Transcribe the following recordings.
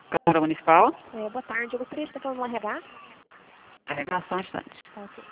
Câmara Municipal. Boa tarde, eu gostaria de estar falando no RH. RH, só um instante. Ok.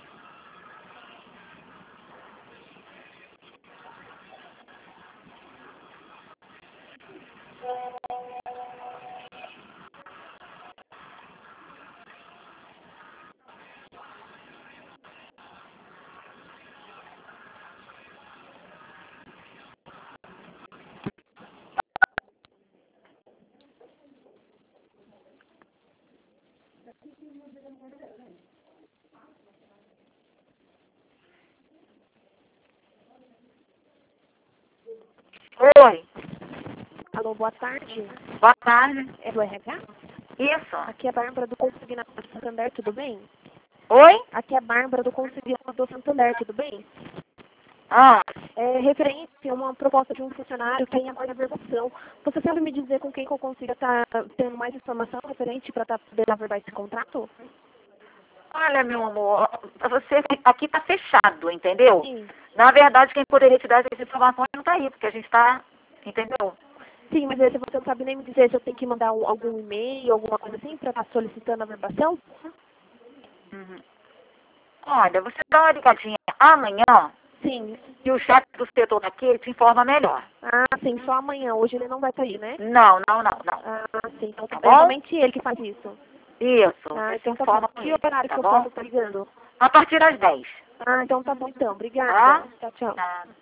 Oi, Alô, boa tarde. boa tarde. É do RH? Isso. Aqui é a Bárbara do Consignado do Santander, tudo bem? Oi? Aqui é a Bárbara do Consignado do Santander, tudo bem? Ah, Referente a uma proposta de um funcionário que tem agora a averbação. Você sabe me dizer com quem que eu consiga estar tendo mais informação referente para poder averbar esse contrato? olha, meu amor, você aqui tá fechado, entendeu? Sim. Na verdade, quem poderia te dar essas informações não tá aí, porque a gente tá, entendeu? Sim, mas se você não sabe nem me dizer se eu tenho que mandar algum e-mail, alguma coisa assim, para estar solicitando a averbação? Uhum. Olha, você dá uma ligadinha amanhã Sim. e o chefe do setor daqui ele te informa melhor. Ah, sim, só amanhã. Hoje ele não vai estar aí, né? Não, não, não, não. Ah, sim. Então Tá é bom? somente ele que faz isso. Isso, Ah, você se então tá bom. informa com Que ele, horário tá que eu posso bom? estar ligando? A partir das 10, Ah, então tá bom então. tá? Obrigada. Tchau, tchau. Tá.